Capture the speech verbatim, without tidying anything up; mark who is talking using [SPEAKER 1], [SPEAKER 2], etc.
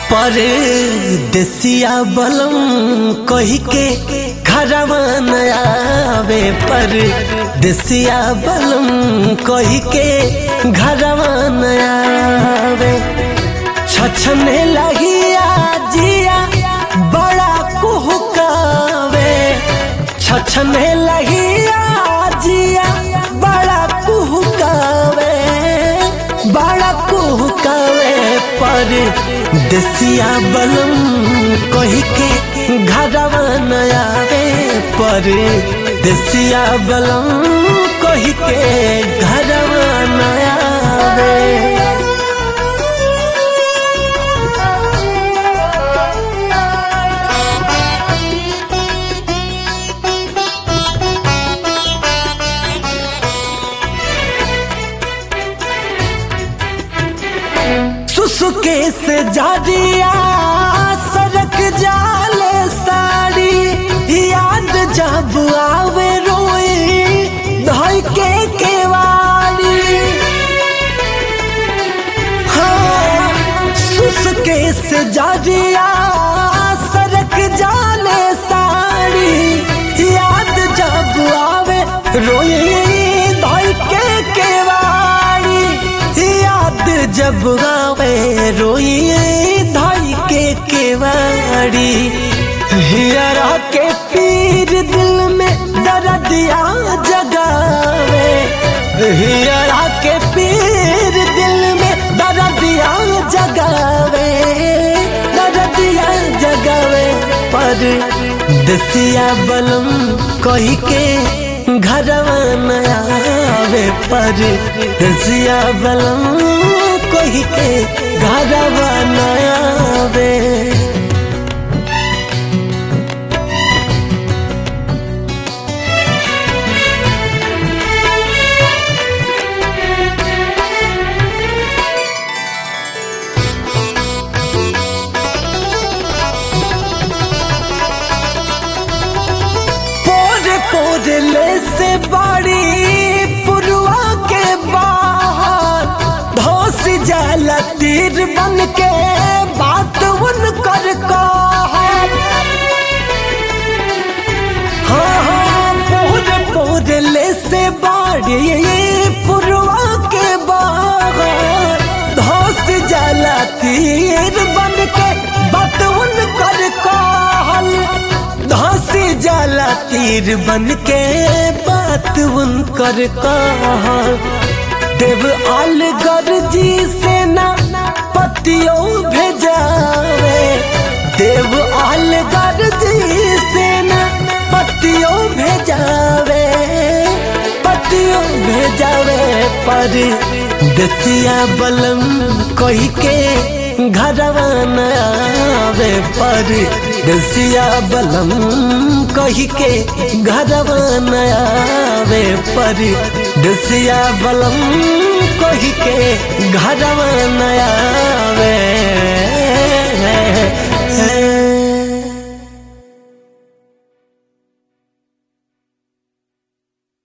[SPEAKER 1] परदेसिया बलम कही के घरवा न आवे। परदेसिया बलम कही के घरवा न आवे। छछने लगिया जिया बड़ा कुहकावे। छछने लगिया जिया बड़ा कुहकावे बड़ा कुहकावे। परदेसिया बलम कही के घरवा न आवे। परदेसिया बलम कही के घरवा न आवे। सुसुके से जादिया सरक जाले साड़ी। याद जब आवे रोई धोई के केवाड़ी। हाँ सुसुके से जादिया सरक जाले साड़ी। याद जब आवे रोई धोई के केवाड़ी। याद जब आवे रोइए धाई के केवाड़ी। हियरा के पीर दिल में दर्दिया जगावे। हियरा के पीर दिल में दर्दिया जगावे दर्दिया जगावे। परदेसिया बलम कही के घरवा न आवे। परदेसिया बलम कही के घरवा न आवे। पोरे पोरे ले से बाड़ी पुरवा के बाहर धोस जाला तीर बन के बात उन कर कहर। हाँ हाँ पोरे पोरे ले से बाड़ी पुरवा के बाहर धोस जाला तीर बन के बात उन कर कहल। धोसी जाला तीर बन के बात उनकर कहल। देव आलगर जी से ना पतियों भेजावे। देव आलगर जी से ना पतियों भेजावे पतियों भेजावे। परदेसिया बलम कही के घरवा न आवे। परदेसिया बलम कही के घरवा न आवे। परदेसिया बलम कही के घरवा न आवे।